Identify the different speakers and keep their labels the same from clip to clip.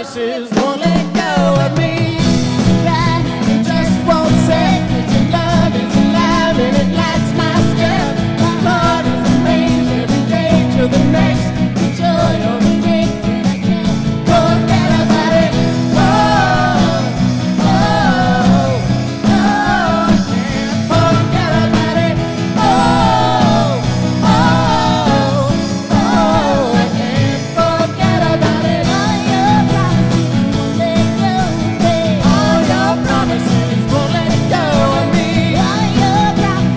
Speaker 1: promises won't let go of me. That just won't set. Your love is alive and it lights my step. My heart is amazed every day till the next. The joy of the things that I can't forget about it. Oh, oh, oh, I can't forget about it. Oh, oh, oh, I can't forget about it. All your promises won't let go of me. All your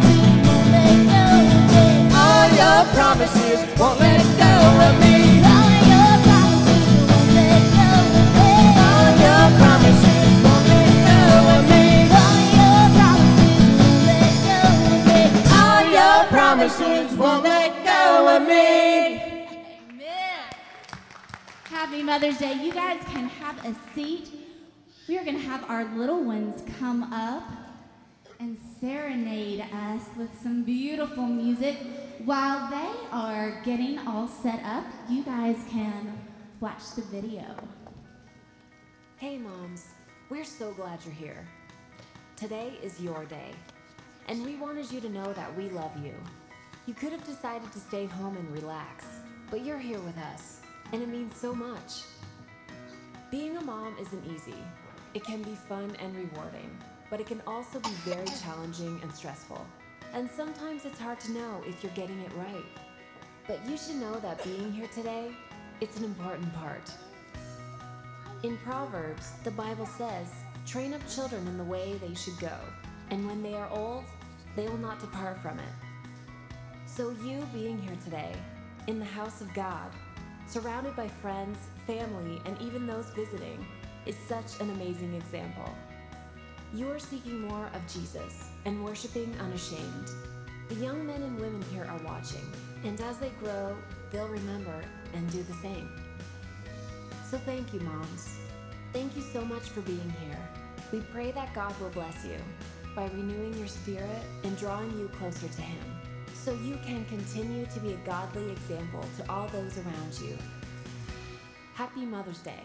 Speaker 1: promises won't let go of me. All your promises won't let go of me. All your promises won't let go of me.
Speaker 2: Amen. Happy Mother's Day. You guys can have a seat. We are going to have our little ones come up and serenade us with some beautiful music. While they are getting all set up, you guys can watch the video.
Speaker 3: Hey moms, we're so glad you're here. Today is your day, and we wanted you to know that we love you. You could have decided to stay home and relax, but you're here with us, and it means so much. Being a mom isn't easy. It can be fun and rewarding, but it can also be very challenging and stressful. And sometimes it's hard to know if you're getting it right. But you should know that being here today, it's an important part. In Proverbs, the Bible says, "Train up children in the way they should go, and when they are old, they will not depart from it." So you being here today, in the house of God, surrounded by friends, family, and even those visiting, is such an amazing example. You are seeking more of Jesus and worshiping unashamed. The young men and women here are watching, and as they grow, they'll remember and do the same. So thank you, moms. Thank you so much for being here. We pray that God will bless you by renewing your spirit and drawing you closer to Him, so you can continue to be a godly example to all those around you. Happy Mother's Day.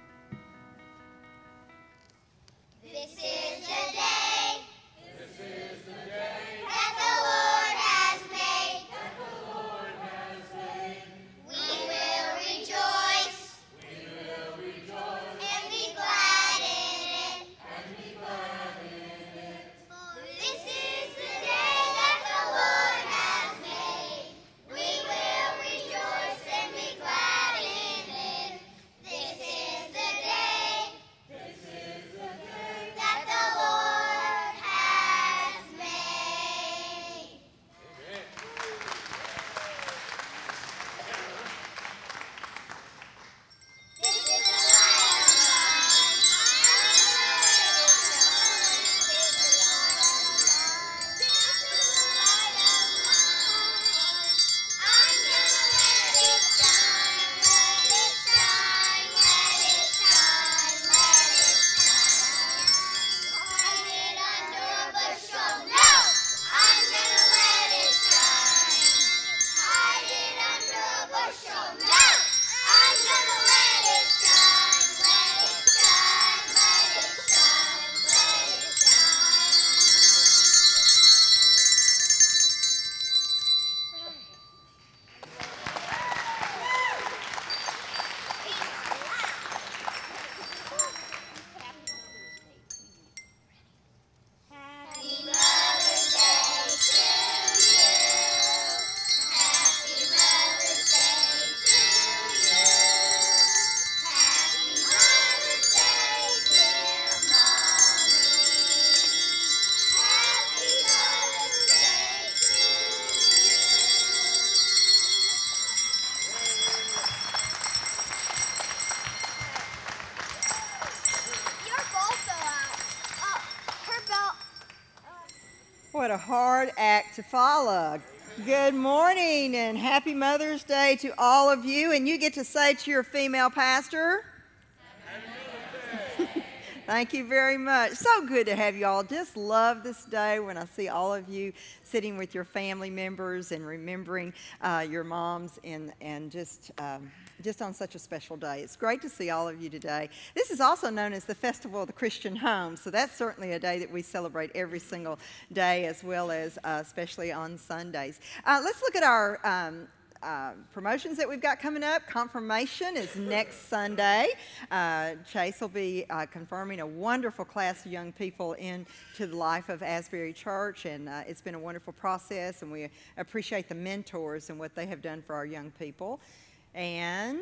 Speaker 4: This is the day. That the Lord has made. We will rejoice. And be glad in it. This is the day that the Lord has made. We will rejoice and be glad in it. This is the day that the Lord has made. This is the light of I'm gonna let it shine, let it shine, let it shine, let it shine. Hide it under a bushel, no! I'm gonna let it shine. Hide it under a bushel, no! I'm gonna let it shine, let it shine, let it shine, let it shine. Happy Mother's Day to you. Happy Mother's Day to you. Happy Mother's Day, dear Mommy. Happy Mother's Day to you. Your ball fell out. Her belt.
Speaker 5: What a hard act to follow. Good morning and happy Mother's Day to all of you. And you get to say to your female pastor, thank you very much. So good to have you all. Just love this day when I see all of you sitting with your family members and remembering your moms and just just on such a special day. It's great to see all of you today. This is also known as the Festival of the Christian Home, so that's certainly a day that we celebrate every single day, as well as especially on Sundays. Let's look at our promotions that we've got coming up. Confirmation is next Sunday. Chase will be confirming a wonderful class of young people into the life of Asbury Church, and it's been a wonderful process, and we appreciate the mentors and what they have done for our young people. And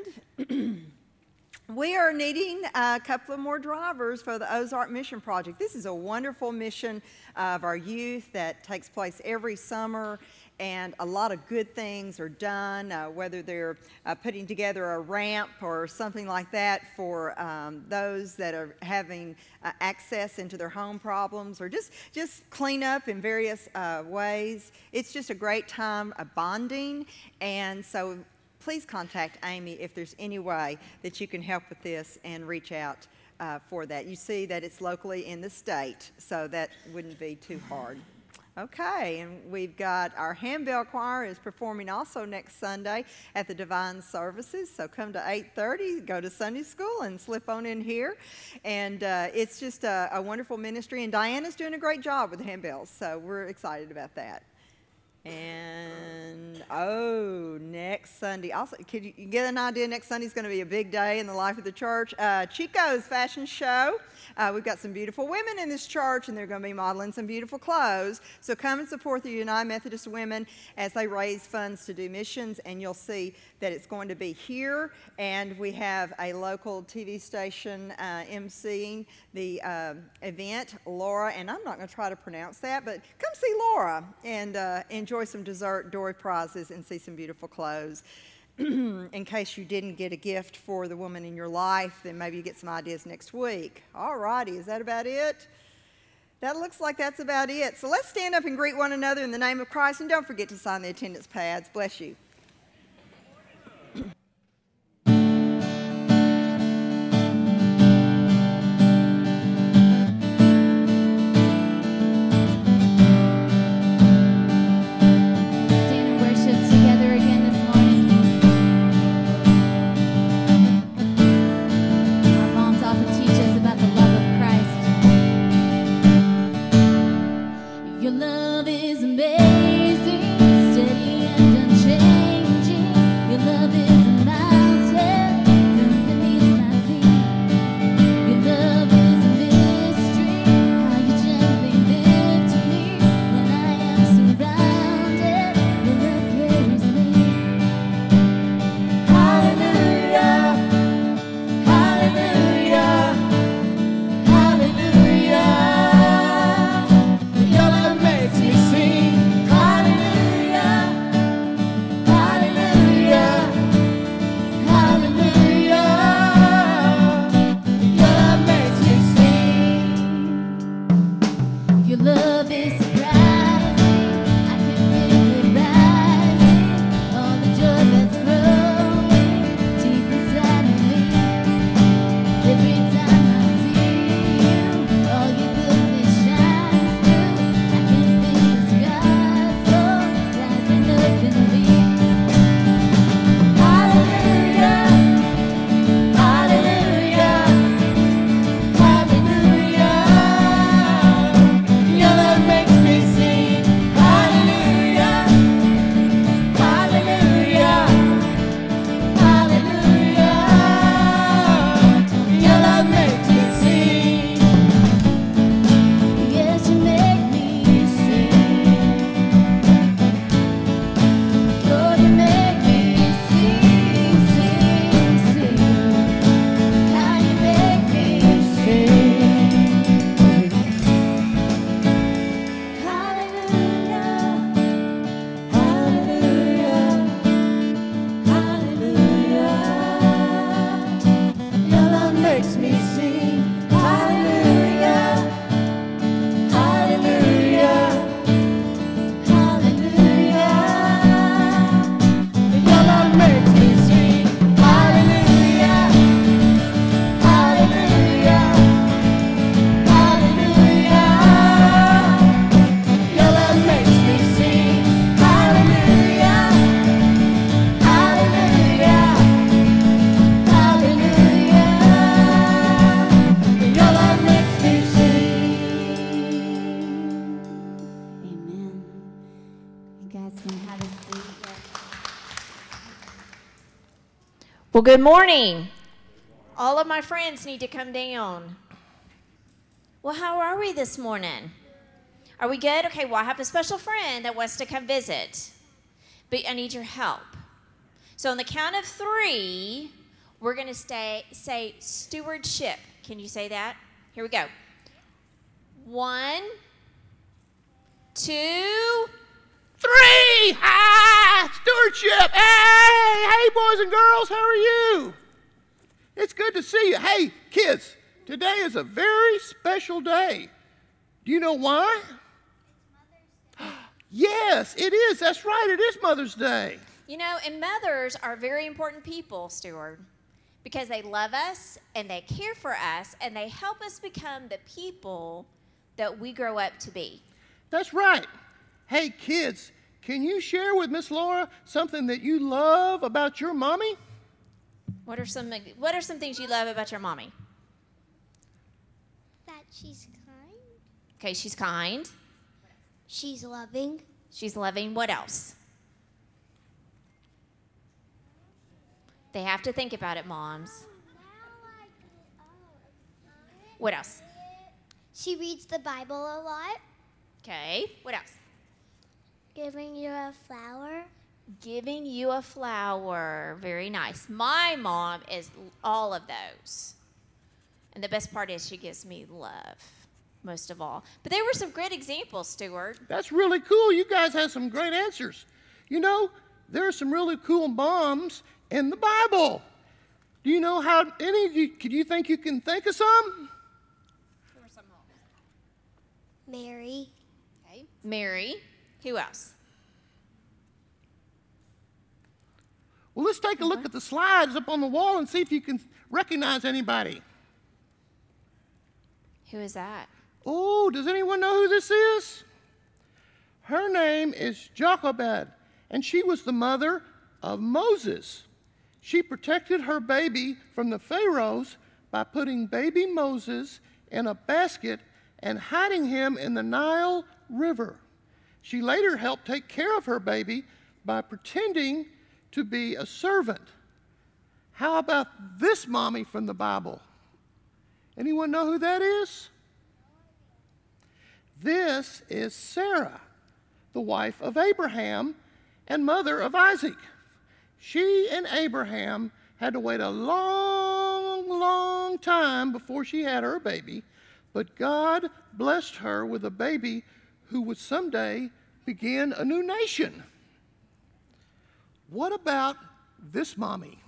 Speaker 5: we are needing a couple of more drivers for the Ozark Mission Project. This is a wonderful mission of our youth that takes place every summer, and a lot of good things are done, whether they're putting together a ramp or something like that for those that are having access into their home problems, or just clean up in various ways. It's just a great time of bonding, and so please contact Amy if there's any way that you can help with this and reach out for that. You see that it's locally in the state, so that wouldn't be too hard. Okay, and we've got our handbell choir is performing also next Sunday at the Divine Services. So come to 8:30, go to Sunday school, and slip on in here. And it's just a wonderful ministry, and Diana's doing a great job with the handbells, so we're excited about that. And next Sunday, also, could you get an idea? Next Sunday's going to be a big day in the life of the church. Chico's fashion show. We've got some beautiful women in this church, and they're going to be modeling some beautiful clothes. So come and support the United Methodist Women as they raise funds to do missions, and you'll see that it's going to be here. And we have a local TV station emceeing the event, Laura, and I'm not going to try to pronounce that, but come see Laura and enjoy some dessert, door prizes, and see some beautiful clothes. In case you didn't get a gift for the woman in your life, then maybe you get some ideas next week. All righty, is that about it? That looks like that's about it. So let's stand up and greet one another in the name of Christ, and don't forget to sign the attendance pads. Bless you.
Speaker 2: Your love is amazing, steady and unchanging.
Speaker 6: Well, good morning. All of my friends need to come down. Well, how are we this morning? Are we good? Okay, well, I have a special friend that wants to come visit, but I need your help. So on the count of 3, we're going to say stewardship. Can you say that? Here we go. 1, 2,
Speaker 7: 3! Hi! Stewardship! Hey, boys and girls, how are you? It's good to see you. Hey, kids, today is a very special day. Do you know why? Yes, it is. That's right. It is Mother's Day.
Speaker 6: You know, and mothers are very important people, Stuart, because they love us and they care for us and they help us become the people that we grow up to be.
Speaker 7: That's right. Hey, kids, can you share with Miss Laura something that you love about your mommy?
Speaker 6: What are some things you love about your mommy?
Speaker 4: That she's kind.
Speaker 6: Okay, she's kind.
Speaker 4: She's loving.
Speaker 6: She's loving. What else? They have to think about it, moms. What else?
Speaker 4: She reads the Bible a lot.
Speaker 6: Okay, what else?
Speaker 4: Giving you a flower.
Speaker 6: Giving you a flower. Very nice. My mom is all of those. And the best part is she gives me love, most of all. But there were some great examples, Stuart.
Speaker 7: That's really cool. You guys had some great answers. You know, there are some really cool moms in the Bible. Do you know how any of you, do you think you can think of some?
Speaker 6: Who are some moms?
Speaker 4: Mary.
Speaker 6: Okay. Mary. Who else?
Speaker 7: Well, let's take a look at the slides up on the wall and see if you can recognize anybody.
Speaker 6: Who is that?
Speaker 7: Oh, does anyone know who this is? Her name is Jochebed, and she was the mother of Moses. She protected her baby from the pharaohs by putting baby Moses in a basket and hiding him in the Nile River. She later helped take care of her baby by pretending to be a servant. How about this mommy from the Bible? Anyone know who that is? This is Sarah, the wife of Abraham and mother of Isaac. She and Abraham had to wait a long, long time before she had her baby, but God blessed her with a baby who would someday begin a new nation. What about this mommy?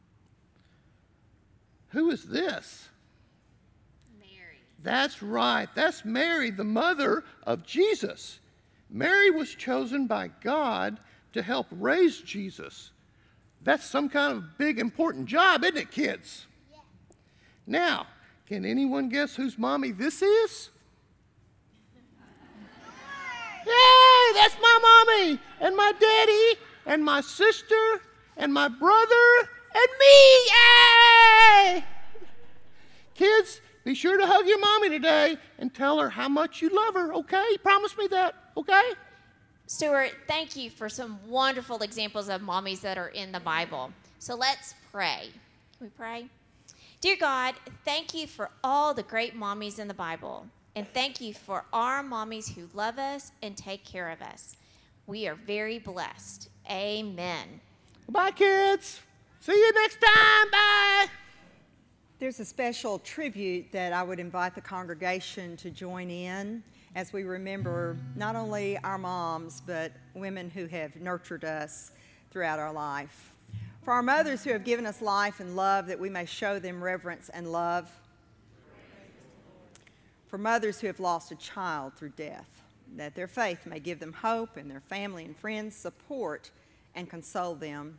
Speaker 7: Who is this?
Speaker 6: Mary.
Speaker 7: That's right. That's Mary, the mother of Jesus. Mary was chosen by God to help raise Jesus. That's some kind of big, important job, isn't it, kids? Yeah. Now, can anyone guess whose mommy this is? Yay, that's my mommy and my daddy and my sister and my brother and me. Yay! Kids, be sure to hug your mommy today and tell her how much you love her, okay? Promise me that, okay?
Speaker 6: Stuart, thank you for some wonderful examples of mommies that are in the Bible. So let's pray. Can we pray? Dear God, thank you for all the great mommies in the Bible. And thank you for our mommies who love us and take care of us. We are very blessed. Amen.
Speaker 7: Bye, kids. See you next time. Bye.
Speaker 5: There's a special tribute that I would invite the congregation to join in as we remember not only our moms, but women who have nurtured us throughout our life. For our mothers who have given us life and love, that we may show them reverence and love. For mothers who have lost a child through death, that their faith may give them hope and their family and friends support and console them.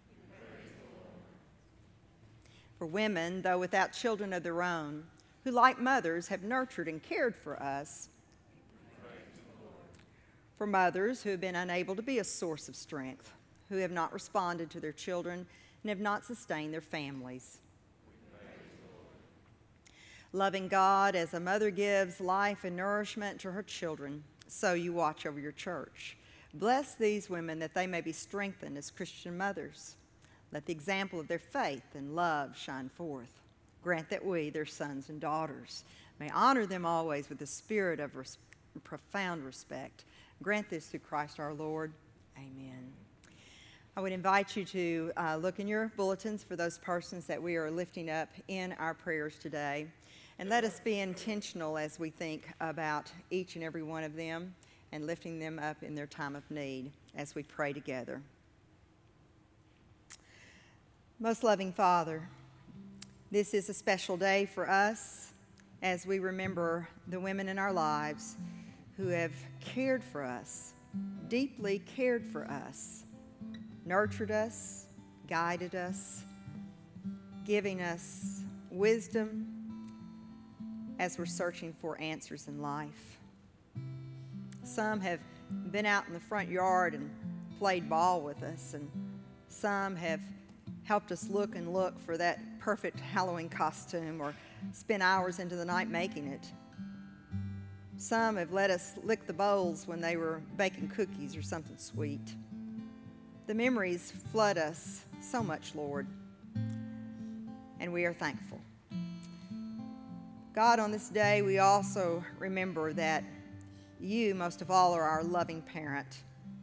Speaker 5: For women, though without children of their own, who like mothers have nurtured and cared for us. For mothers who have been unable to be a source of strength, who have not responded to their children and have not sustained their families. Loving God as a mother gives life and nourishment to her children, so you watch over your church. Bless these women that they may be strengthened as Christian mothers. Let the example of their faith and love shine forth. Grant that we, their sons and daughters, may honor them always with a spirit of profound respect. Grant this through Christ our Lord. Amen. I would invite you to look in your bulletins for those persons that we are lifting up in our prayers today. And let us be intentional as we think about each and every one of them and lifting them up in their time of need as we pray together. Most loving Father, this is a special day for us as we remember the women in our lives who have cared for us, deeply cared for us, nurtured us, guided us, giving us wisdom as we're searching for answers in life. Some have been out in the front yard and played ball with us, and some have helped us look for that perfect Halloween costume or spend hours into the night making it. Some have let us lick the bowls when they were baking cookies or something sweet. The memories flood us so much, Lord, and we are thankful. God, on this day, we also remember that you, most of all, are our loving parent.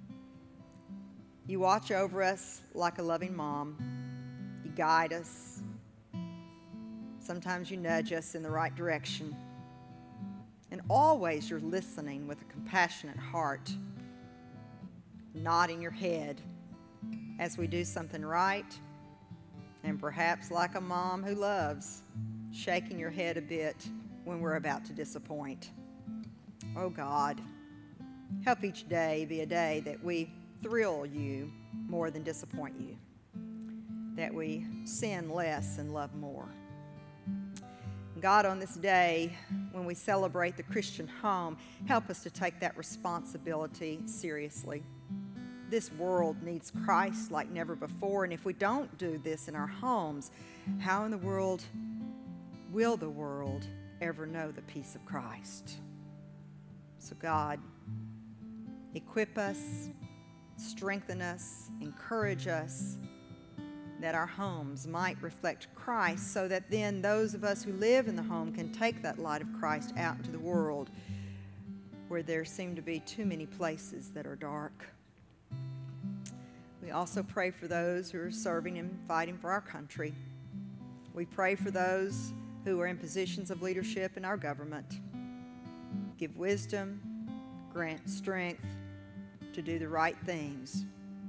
Speaker 5: You watch over us like a loving mom. You guide us. Sometimes you nudge us in the right direction. And always you're listening with a compassionate heart, nodding your head as we do something right, and perhaps like a mom who loves, shaking your head a bit when we're about to disappoint. Oh God, help each day be a day that we thrill you more than disappoint you, that we sin less and love more. God, on this day, when we celebrate the Christian home, help us to take that responsibility seriously. This world needs Christ like never before, and if we don't do this in our homes, how in the world will the world ever know the peace of Christ? So God, equip us, strengthen us, encourage us, that our homes might reflect Christ, so that then those of us who live in the home can take that light of Christ out into the world where there seem to be too many places that are dark. We also pray for those who are serving and fighting for our country. We pray for those who are in positions of leadership in our government. Give wisdom, grant strength to do the right things,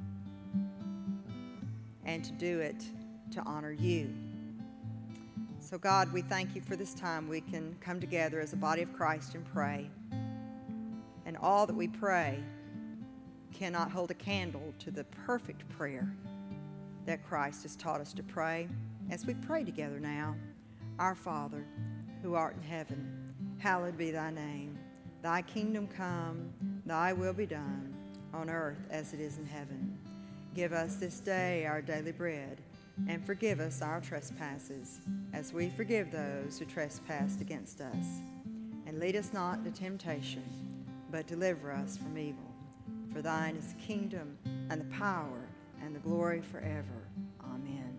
Speaker 5: and to do it to honor you. So God, we thank you for this time we can come together as a body of Christ and pray. And all that we pray cannot hold a candle to the perfect prayer that Christ has taught us to pray. As we pray together now, our Father, who art in heaven, hallowed be thy name. Thy kingdom come, thy will be done, on earth as it is in heaven. Give us this day our daily bread, and forgive us our trespasses, as we forgive those who trespass against us. And lead us not into temptation, but deliver us from evil. For thine is the kingdom, and the power, and the glory forever. Amen.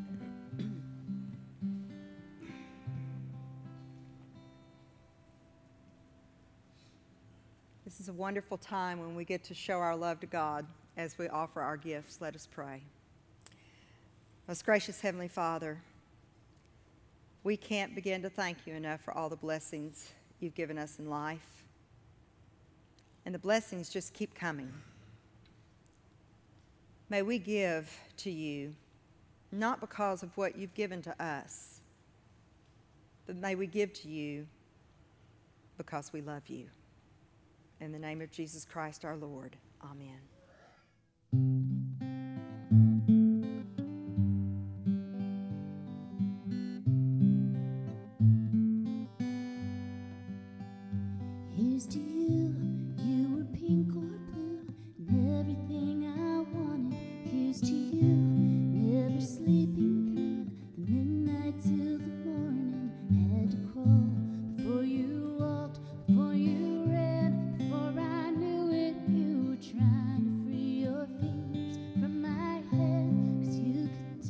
Speaker 5: This is a wonderful time when we get to show our love to God as we offer our gifts. Let us pray. Most gracious Heavenly Father, we can't begin to thank you enough for all the blessings you've given us in life. And the blessings just keep coming. May we give to you, not because of what you've given to us, but may we give to you because we love you. In the name of Jesus Christ our Lord, amen.
Speaker 1: Here's to you, you were pink or blue, and everything I wanted. Here's to you, never sleeping through the midnight till the morning. Had to crawl before you walked, before you ran, before I knew it. You were trying to free your fingers from my head, 'cause you could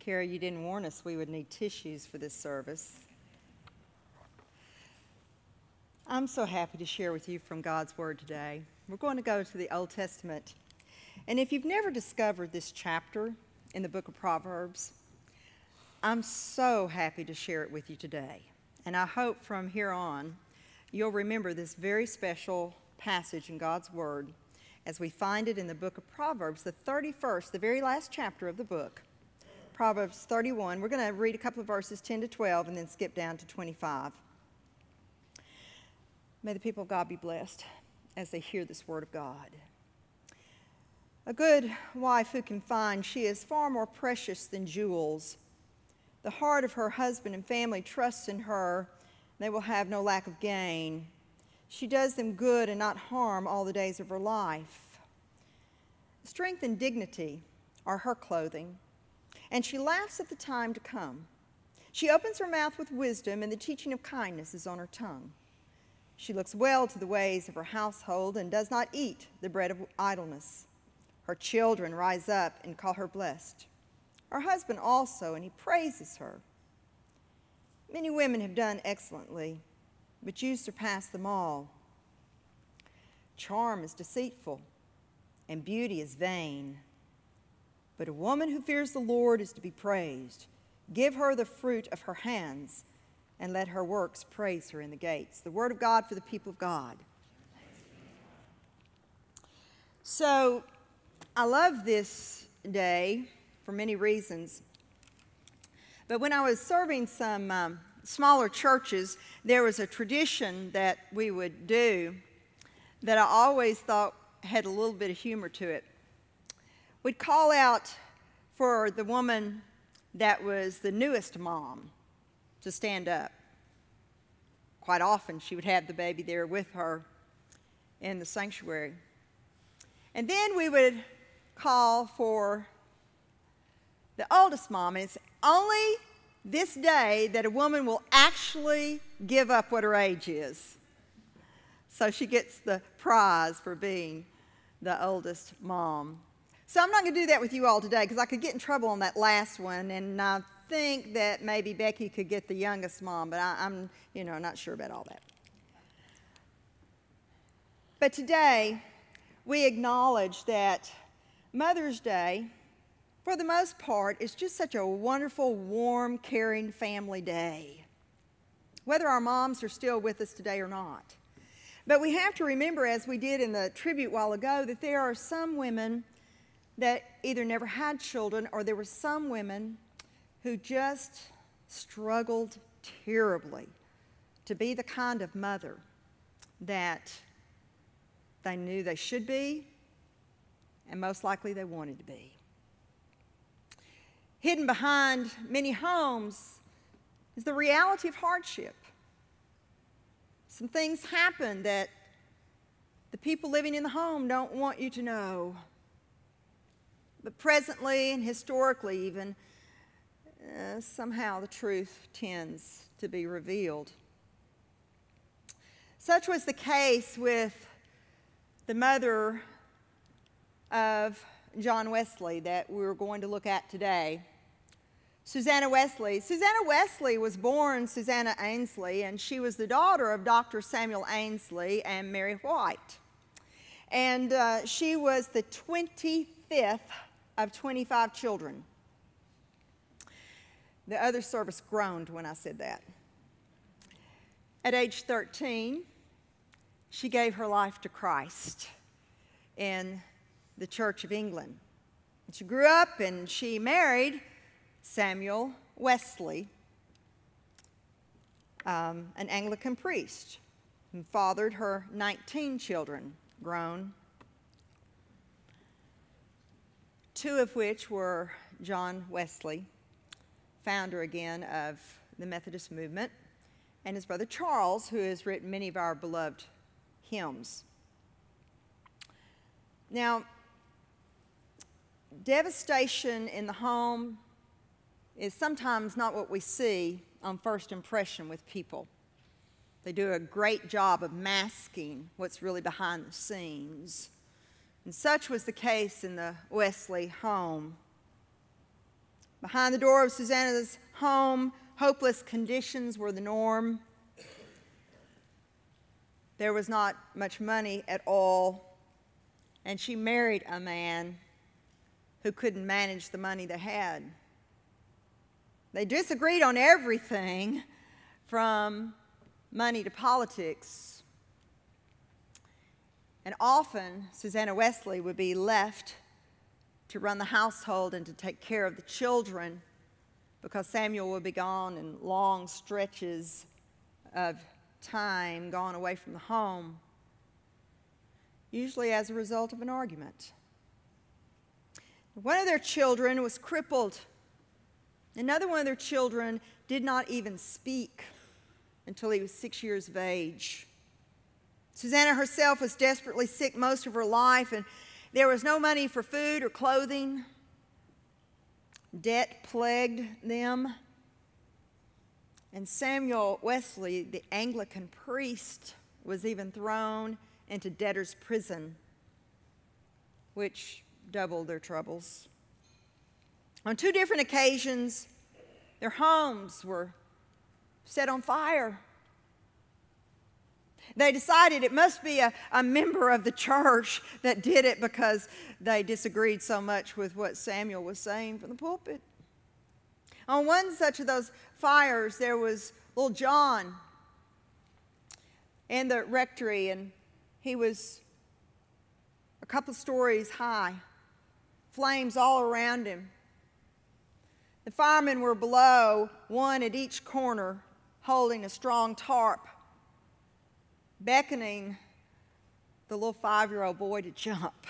Speaker 5: Carrie, you didn't warn us we would need tissues for this service. I'm so happy to share with you from God's Word today. We're going to go to the Old Testament. And if you've never discovered this chapter in the book of Proverbs, I'm so happy to share it with you today. And I hope from here on you'll remember this very special passage in God's Word as we find it in the book of Proverbs, the 31st, the very last chapter of the book, Proverbs 31. We're going to read a couple of verses, 10 to 12, and then skip down to 25. May the people of God be blessed as they hear this word of God. A good wife who can find, she is far more precious than jewels. The heart of her husband and family trusts in her. They will have no lack of gain. She does them good and not harm all the days of her life. Strength and dignity are her clothing, and she laughs at the time to come. She opens her mouth with wisdom, and the teaching of kindness is on her tongue. She looks well to the ways of her household and does not eat the bread of idleness. Her children rise up and call her blessed. Her husband also, and he praises her. Many women have done excellently, but you surpass them all. Charm is deceitful, and beauty is vain. But a woman who fears the Lord is to be praised. Give her the fruit of her hands, and let her works praise her in the gates. The word of God for the people of God. So, I love this day for many reasons. But when I was serving some smaller churches, there was a tradition that we would do that I always thought had a little bit of humor to it. We'd call out for the woman that was the newest mom to stand up. Quite often she would have the baby there with her in the sanctuary. And then we would call for the oldest mom. And it's only this day that a woman will actually give up what her age is. So she gets the prize for being the oldest mom. So I'm not going to do that with you all today because I could get in trouble on that last one, and I think that maybe Becky could get the youngest mom, but I'm not sure about all that. But today, we acknowledge that Mother's Day, for the most part, is just such a wonderful, warm, caring family day, whether our moms are still with us today or not. But we have to remember, as we did in the tribute a while ago, that there are some women that either never had children, or there were some women who just struggled terribly to be the kind of mother that they knew they should be, and most likely they wanted to be. Hidden behind many homes is the reality of hardship. Some things happen that the people living in the home don't want you to know. But presently and historically even, somehow the truth tends to be revealed. Such was the case with the mother of John Wesley that we're going to look at today, Susanna Wesley. Susanna Wesley was born Susanna Ainsley, and she was the daughter of Dr. Samuel Ainsley and Mary White. And she was the 25th of 25 children. The other service groaned when I said that. At age 13, she gave her life to Christ in the Church of England. She grew up and she married Samuel Wesley, an Anglican priest, who fathered her 19 children, grown, 2 of which were John Wesley, founder again of the Methodist movement, and his brother Charles, who has written many of our beloved hymns. Now, devastation in the home is sometimes not what we see on first impression with people. They do a great job of masking what's really behind the scenes. And such was the case in the Wesley home. Behind the door of Susanna's home, hopeless conditions were the norm. There was not much money at all, and she married a man who couldn't manage the money they had. They disagreed on everything from money to politics. And often, Susanna Wesley would be left to run the household and to take care of the children because Samuel would be gone in long stretches of time, gone away from the home, usually as a result of an argument. One of their children was crippled. Another one of their children did not even speak until he was 6 years of age. Susanna herself was desperately sick most of her life, and there was no money for food or clothing. Debt plagued them. And Samuel Wesley, the Anglican priest, was even thrown into debtor's prison, which doubled their troubles. On 2 different occasions, their homes were set on fire. They decided it must be a member of the church that did it because they disagreed so much with what Samuel was saying from the pulpit. On one such of those fires, there was little John in the rectory, and he was a couple of stories high, flames all around him. The firemen were below, one at each corner, holding a strong tarp, beckoning the little 5-year-old boy to jump.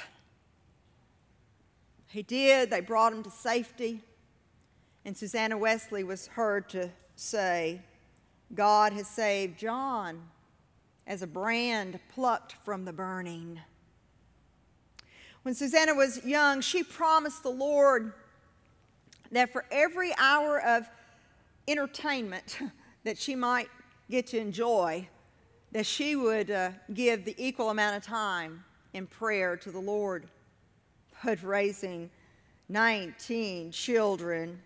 Speaker 5: He did. They brought him to safety. And Susanna Wesley was heard to say, "God has saved John as a brand plucked from the burning." When Susanna was young, she promised the Lord that for every hour of entertainment that she might get to enjoy, that she would give the equal amount of time in prayer to the Lord. But raising 19 children,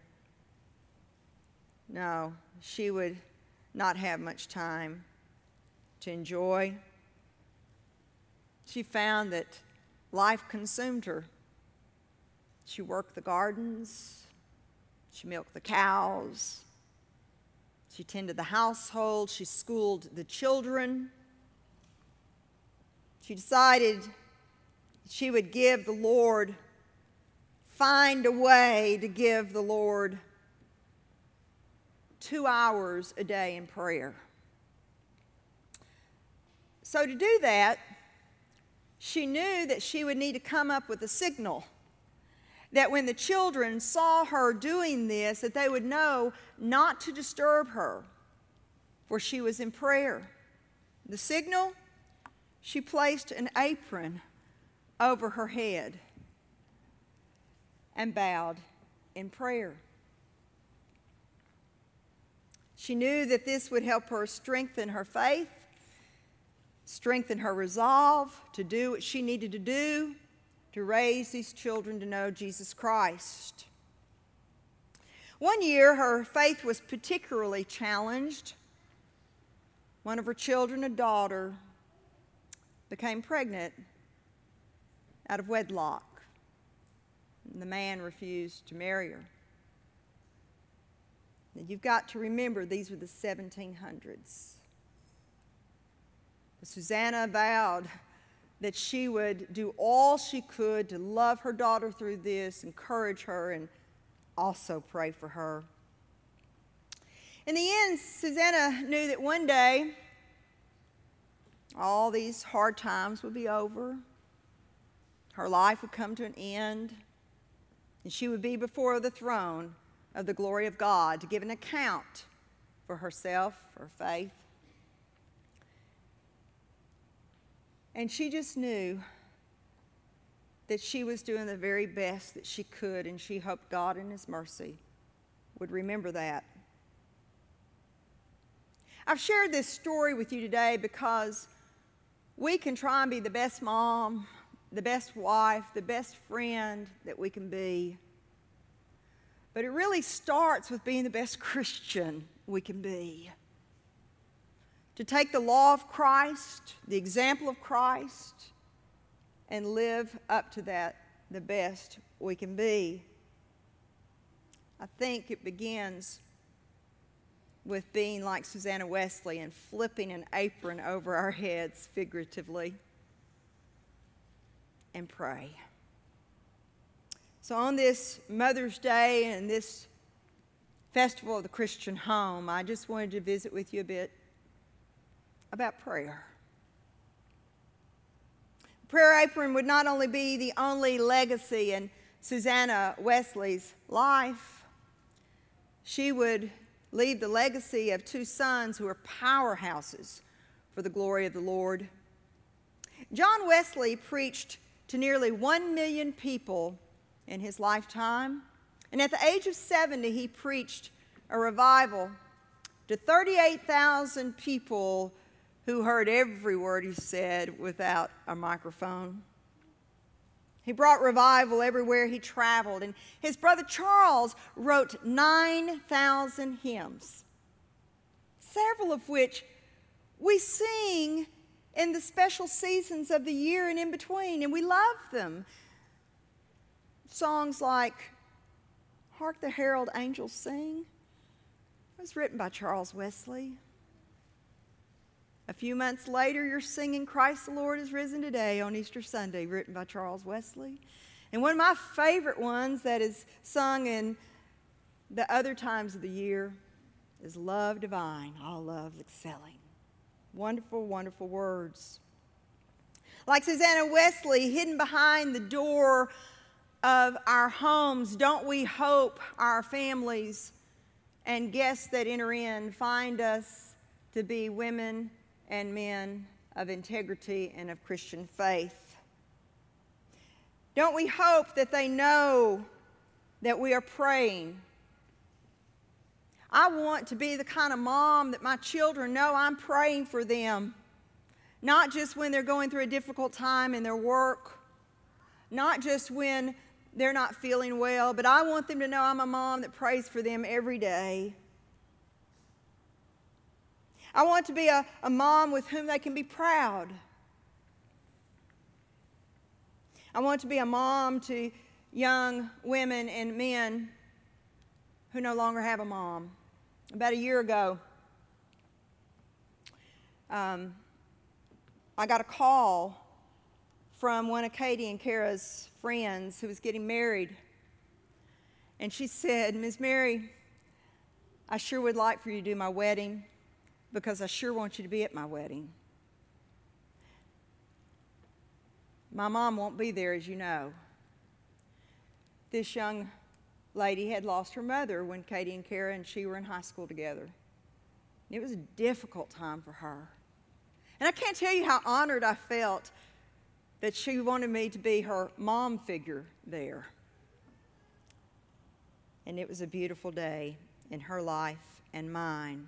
Speaker 5: no, she would not have much time to enjoy. She found that life consumed her. She worked the gardens, she milked the cows, she tended the household, she schooled the children. She decided she would give the Lord, find a way to give the Lord 2 hours a day in prayer. So to do that, she knew that she would need to come up with a signal that when the children saw her doing this, that they would know not to disturb her, for she was in prayer. The signal? She placed an apron over her head and bowed in prayer. She knew that this would help her strengthen her faith, strengthen her resolve to do what she needed to do to raise these children to know Jesus Christ. One year, her faith was particularly challenged. One of her children, a daughter, became pregnant out of wedlock, and the man refused to marry her. Now, you've got to remember, these were the 1700s. Susanna vowed that she would do all she could to love her daughter through this, encourage her, and also pray for her. In the end, Susanna knew that one day all these hard times would be over. Her life would come to an end, and she would be before the throne of the glory of God to give an account for herself, her faith. And she just knew that she was doing the very best that she could, and she hoped God in His mercy would remember that. I've shared this story with you today because we can try and be the best mom, the best wife, the best friend that we can be. But it really starts with being the best Christian we can be. To take the law of Christ, the example of Christ, and live up to that the best we can be. I think it begins with being like Susanna Wesley and flipping an apron over our heads figuratively and pray. So on this Mother's Day and this Festival of the Christian Home, I just wanted to visit with you a bit about prayer. The prayer apron would not only be the only legacy in Susanna Wesley's life, she would leave the legacy of two sons who are powerhouses for the glory of the Lord. John Wesley preached to nearly 1 million people in his lifetime, and at the age of 70, he preached a revival to 38,000 people who heard every word he said without a microphone. He brought revival everywhere he traveled, and his brother Charles wrote 9,000 hymns, several of which we sing in the special seasons of the year and in between, and we love them. Songs like Hark the Herald Angels Sing was written by Charles Wesley. A few months later, you're singing Christ the Lord is Risen Today on Easter Sunday, written by Charles Wesley. And one of my favorite ones that is sung in the other times of the year is Love Divine, All Love Excelling. Wonderful, wonderful words. Like Susanna Wesley, hidden behind the door of our homes, don't we hope our families and guests that enter in find us to be women and men of integrity and of Christian faith? Don't we hope that they know that we are praying? I want to be the kind of mom that my children know I'm praying for them, not just when they're going through a difficult time in their work, not just when they're not feeling well, but I want them to know I'm a mom that prays for them every day. I want to be a mom with whom they can be proud. I want to be a mom to young women and men who no longer have a mom. About a year ago, I got a call from one of Katie and Kara's friends who was getting married. And she said, Ms. Mary, I sure would like for you to do my wedding because I sure want you to be at my wedding. My mom won't be there, as you know. This young lady had lost her mother when Katie and Kara and she were in high school together. It was a difficult time for her. And I can't tell you how honored I felt that she wanted me to be her mom figure there. And it was a beautiful day in her life and mine.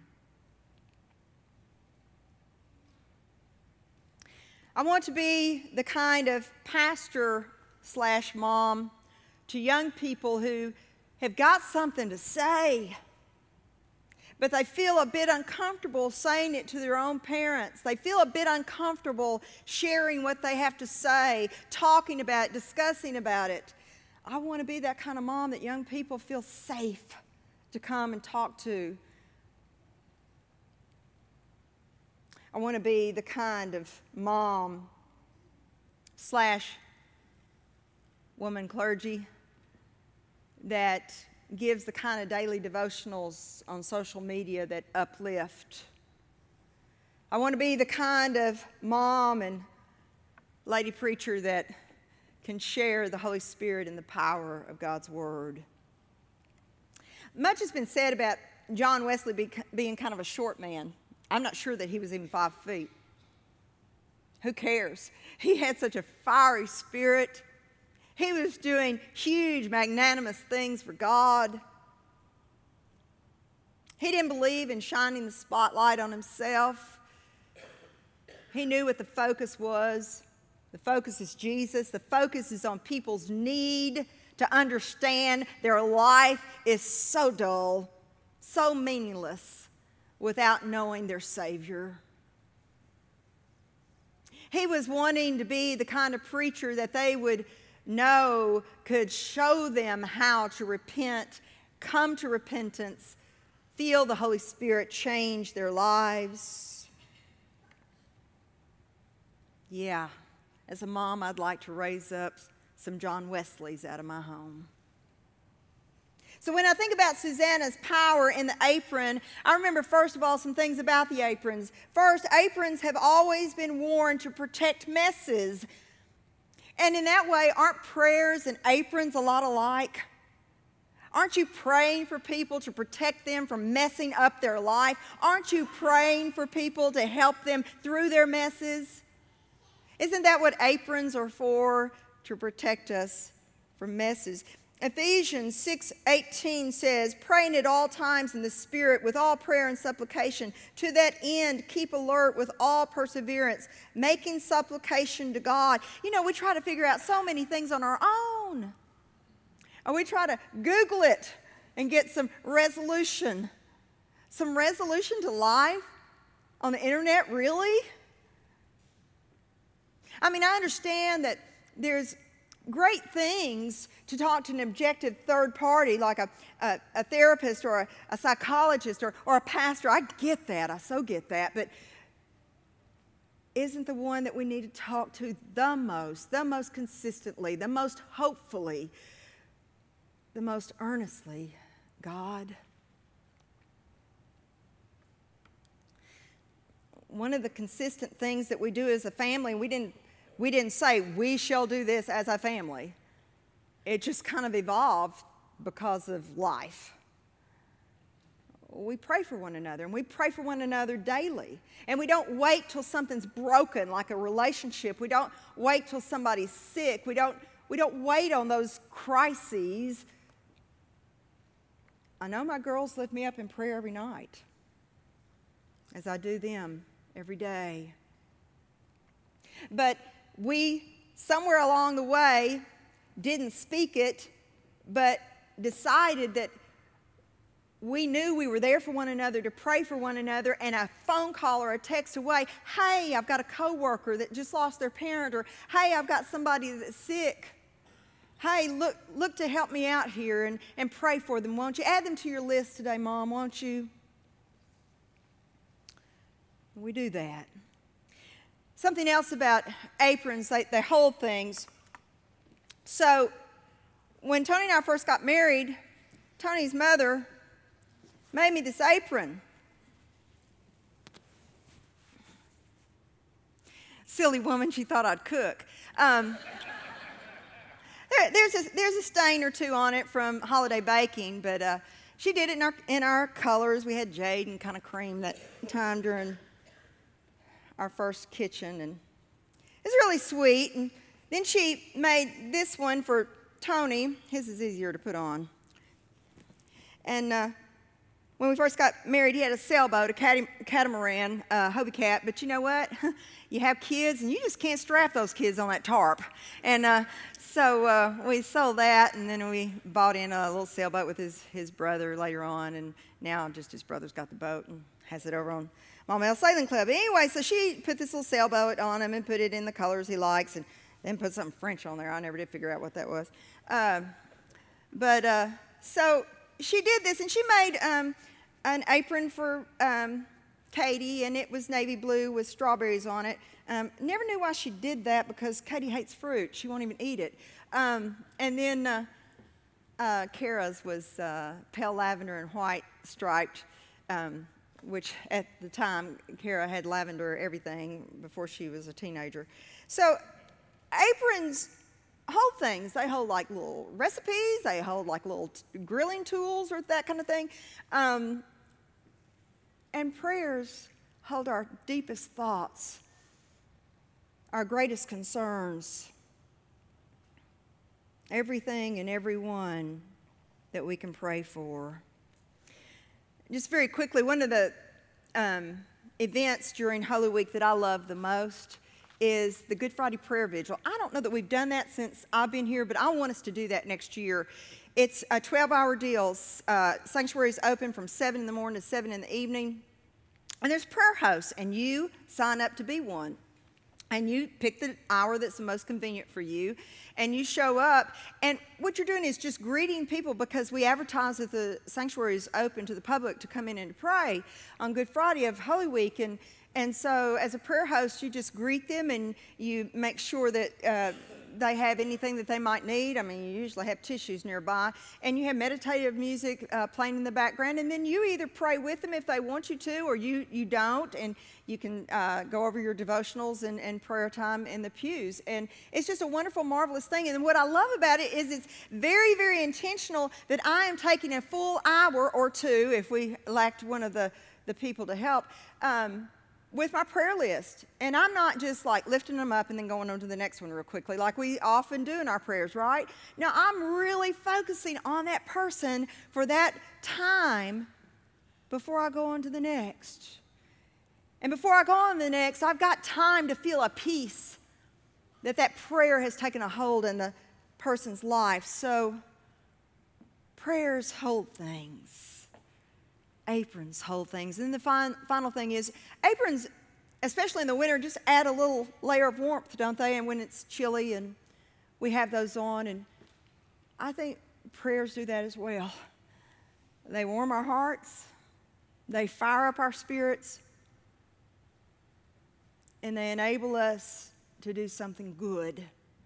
Speaker 5: I want to be the kind of pastor/mom to young people who have got something to say, but they feel a bit uncomfortable saying it to their own parents. They feel a bit uncomfortable sharing what they have to say, talking about it, discussing about it. I want to be that kind of mom that young people feel safe to come and talk to. I want to be the kind of mom/woman clergy that gives the kind of daily devotionals on social media that uplift. I want to be the kind of mom and lady preacher that can share the Holy Spirit and the power of God's Word. Much has been said about John Wesley being kind of a short man. I'm not sure that he was even 5 feet. Who cares? He had such a fiery spirit. He was doing huge, magnanimous things for God. He didn't believe in shining the spotlight on himself. He knew what the focus was. The focus is Jesus. The focus is on people's need, to understand their life is so dull, so meaningless without knowing their Savior. He was wanting to be the kind of preacher that they would know could show them how to repent, come to repentance, feel the Holy Spirit change their lives. Yeah, as a mom, I'd like to raise up some John Wesleys out of my home. So when I think about Susanna's power in the apron, I remember, first of all, some things about the aprons. First, aprons have always been worn to protect messes. And in that way, aren't prayers and aprons a lot alike? Aren't you praying for people to protect them from messing up their life? Aren't you praying for people to help them through their messes? Isn't that what aprons are for? To protect us from messes. Ephesians 6:18 says, praying at all times in the Spirit with all prayer and supplication. To that end, keep alert with all perseverance, making supplication to God. You know, we try to figure out so many things on our own. Or we try to Google it and get some resolution. Some resolution to life on the internet, really? I mean, I understand that there's great things to talk to an objective third party like a therapist or a psychologist or a pastor. I get that. I so get that. But isn't the one that we need to talk to the most consistently, the most hopefully, the most earnestly, God? One of the consistent things that we do as a family, we didn't say we shall do this as a family. It just kind of evolved because of life. We pray for one another, and we pray for one another daily. And we don't wait till something's broken, like a relationship. We don't wait till somebody's sick. We don't wait on those crises. I know my girls lift me up in prayer every night, as I do them every day. But we, somewhere along the way, didn't speak it, but decided that we knew we were there for one another, to pray for one another, and a phone call or a text away, hey, I've got a coworker that just lost their parent, or hey, I've got somebody that's sick. Hey, look to help me out here and pray for them, won't you? Add them to your list today, Mom, won't you? We do that. Something else about aprons, they hold things. So when Tony and I first got married, Tony's mother made me this apron. Silly woman, she thought I'd cook. There's a stain or two on it from holiday baking, but she did it in our colors. We had jade and kind of cream that time during our first kitchen, and it's really sweet. And then she made this one for Tony. His is easier to put on. And when we first got married, he had a sailboat, a catamaran, Hobie Cat. But you know what? You have kids, and you just can't strap those kids on that tarp. And so we sold that, and then we bought in a little sailboat with his brother later on. And now just his brother's got the boat and has it over on Mama L Sailing Club. Anyway, so she put this little sailboat on him and put it in the colors he likes, and then put something French on there. I never did figure out what that was. So she did this, and she made an apron for Katie, and it was navy blue with strawberries on it. Never knew why she did that, because Katie hates fruit. She won't even eat it. And then Kara's was pale lavender and white striped, which at the time, Kara had lavender everything before she was a teenager. So aprons hold things. They hold like little recipes. They hold like little grilling tools or that kind of thing. And prayers hold our deepest thoughts, our greatest concerns, everything and everyone that we can pray for. Just very quickly, one of the events during Holy Week that I love the most is the Good Friday Prayer Vigil. I don't know that we've done that since I've been here, but I want us to do that next year. It's a 12-hour deal. Sanctuary is open from 7 in the morning to 7 in the evening. And there's prayer hosts, and you sign up to be one. And you pick the hour that's the most convenient for you, and you show up. And what you're doing is just greeting people, because we advertise that the sanctuary is open to the public to come in and pray on Good Friday of Holy Week. And so as a prayer host, you just greet them, and you make sure that they have anything that they might need. I mean, you usually have tissues nearby, and you have meditative music playing in the background, and then you either pray with them if they want you to, or you don't, and you can go over your devotionals and prayer time in the pews. And it's just a wonderful, marvelous thing. And what I love about it is it's very, very intentional that I am taking a full hour or two, if we lacked one of the people to help, with my prayer list. And I'm not just like lifting them up and then going on to the next one real quickly like we often do in our prayers, right? No, I'm really focusing on that person for that time before I go on to the next. And before I go on to the next, I've got time to feel a peace that prayer has taken a hold in the person's life. So prayers hold things. Aprons hold things. And the final thing is, aprons, especially in the winter, just add a little layer of warmth, don't they? And when it's chilly, and we have those on, and I think prayers do that as well. They warm our hearts, they fire up our spirits, and they enable us to do something good.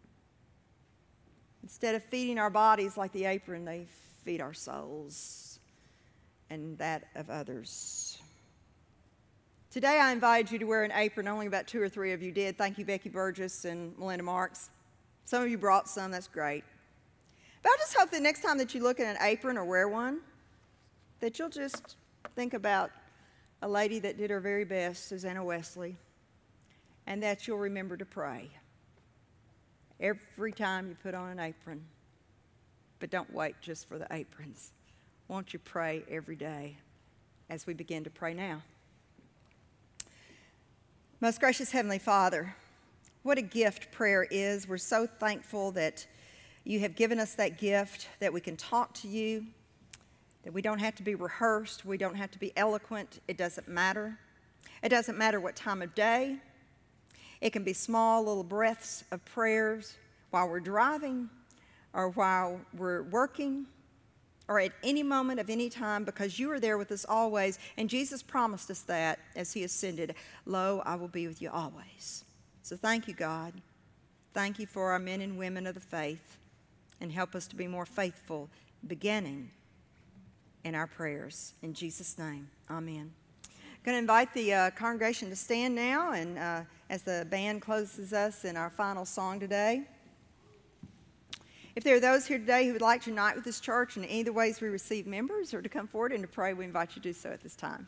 Speaker 5: Instead of feeding our bodies like the apron, they feed our souls and that of others. Today I invited you to wear an apron. Only about 2 or 3 of you did. Thank you, Becky Burgess and Melinda Marks. Some of you brought some. That's great. But I just hope that next time that you look at an apron or wear one, that you'll just think about a lady that did her very best, Susanna Wesley, and that you'll remember to pray every time you put on an apron. But don't wait just for the aprons. Won't you pray every day as we begin to pray now? Most gracious Heavenly Father, what a gift prayer is. We're so thankful that you have given us that gift, that we can talk to you, that we don't have to be rehearsed, we don't have to be eloquent. It doesn't matter. It doesn't matter what time of day. It can be small little breaths of prayers while we're driving or while we're working, or at any moment of any time, because you are there with us always. And Jesus promised us that as he ascended. Lo, I will be with you always. So thank you, God. Thank you for our men and women of the faith, and help us to be more faithful, beginning in our prayers. In Jesus' name, amen. I'm going to invite the congregation to stand now, and as the band closes us in our final song today. If there are those here today who would like to unite with this church in any of the ways we receive members, or to come forward and to pray, we invite you to do so at this time.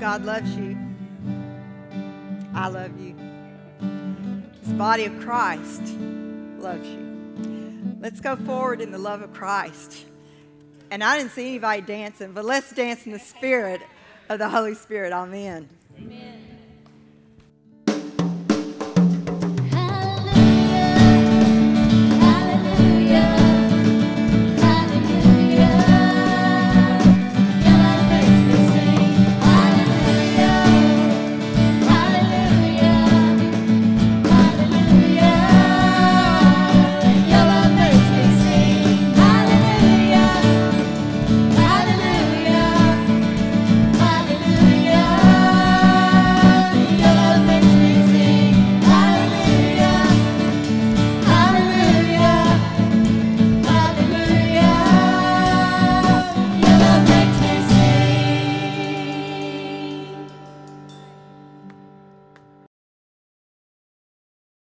Speaker 5: God loves you. I love you. This body of Christ loves you. Let's go forward in the love of Christ. And I didn't see anybody dancing, but let's dance in the spirit of the Holy Spirit. Amen.
Speaker 6: Amen.